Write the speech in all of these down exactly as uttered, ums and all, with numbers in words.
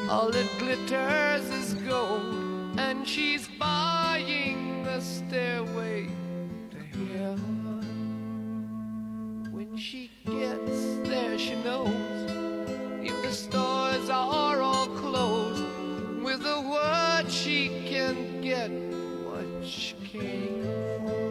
All that glitters is gold, and she's buying a stairway to heaven. When she gets there, she knows if the stores are all closed, with a word she can get what she came for.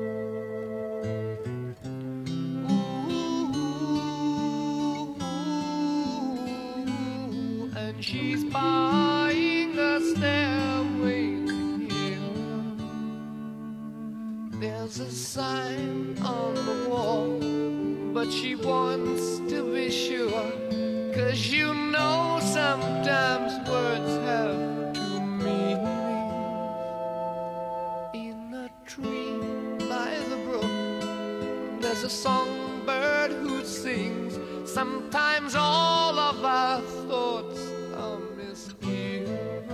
Ooh, and she's buying a stairway to heaven. There's a sign on the wall, but she wants to be sure, 'cause you know sometimes words have two meanings. In a tree by the brook, there's a songbird who sings. Sometimes all of our thoughts are misgiven.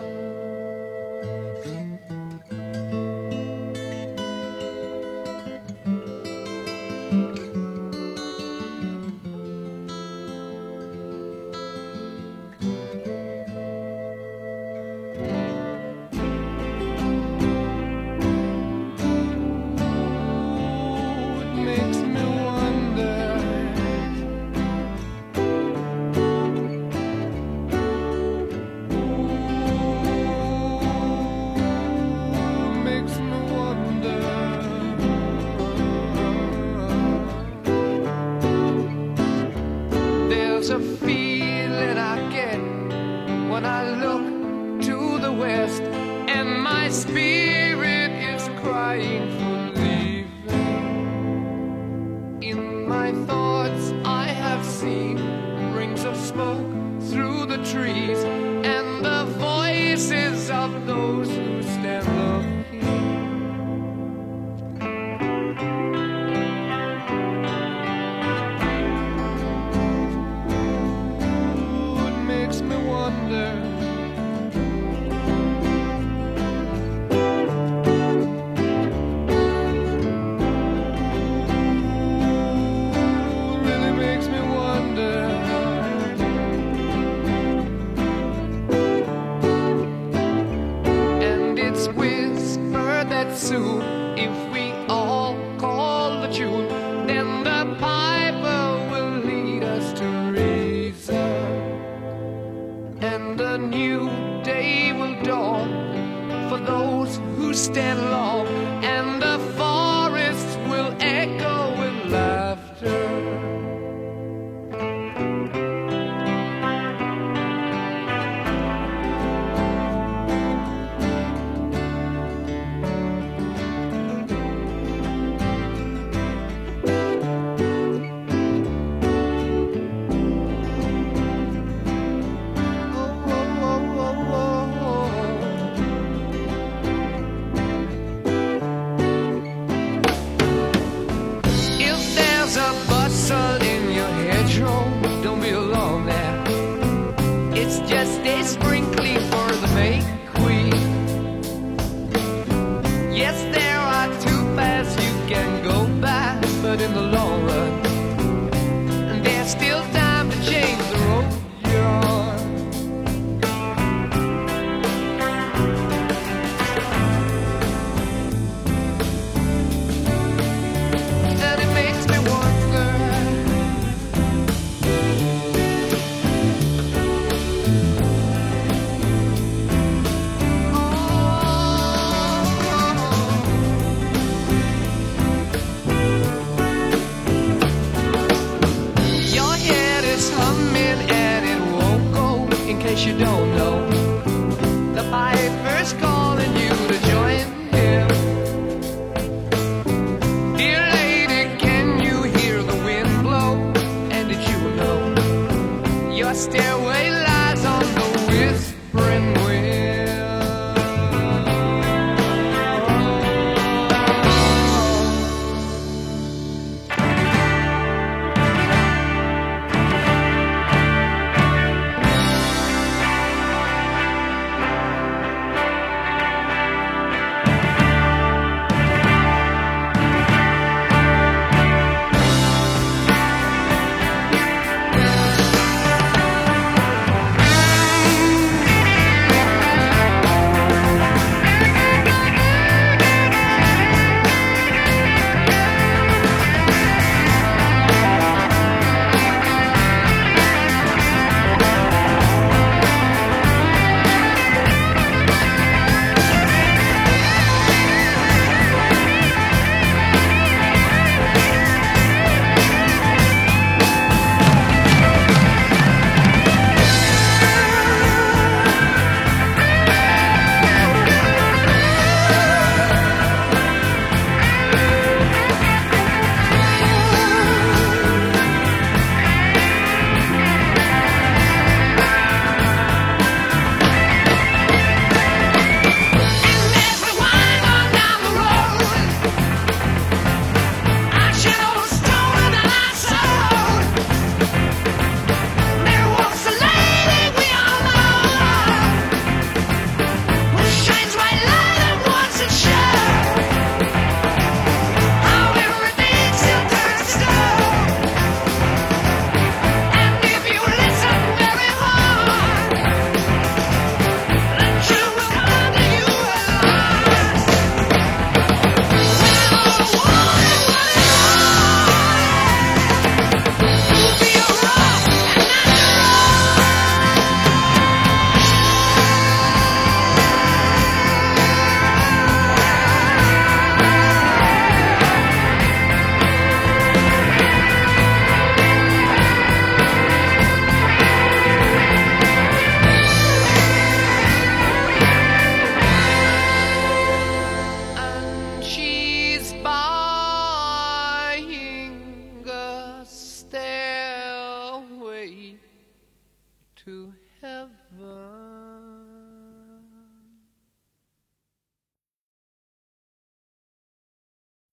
There's a feeling I get when I look to the west, and my spirit is crying for leaving. In my thoughts I have seen rings of smoke through the trees, and the voices of those who stand looking. Soon, if we all call the tune, then the piper will lead us to reason, and a new day will dawn for those who stand long, and the forests will echo with laughter. It's just a sprinkling for the May Queen. Yes, there are two paths you can go by, but in the long run, there's still time to change the road you're on. And it makes me wonder, you don't know, the piper's calling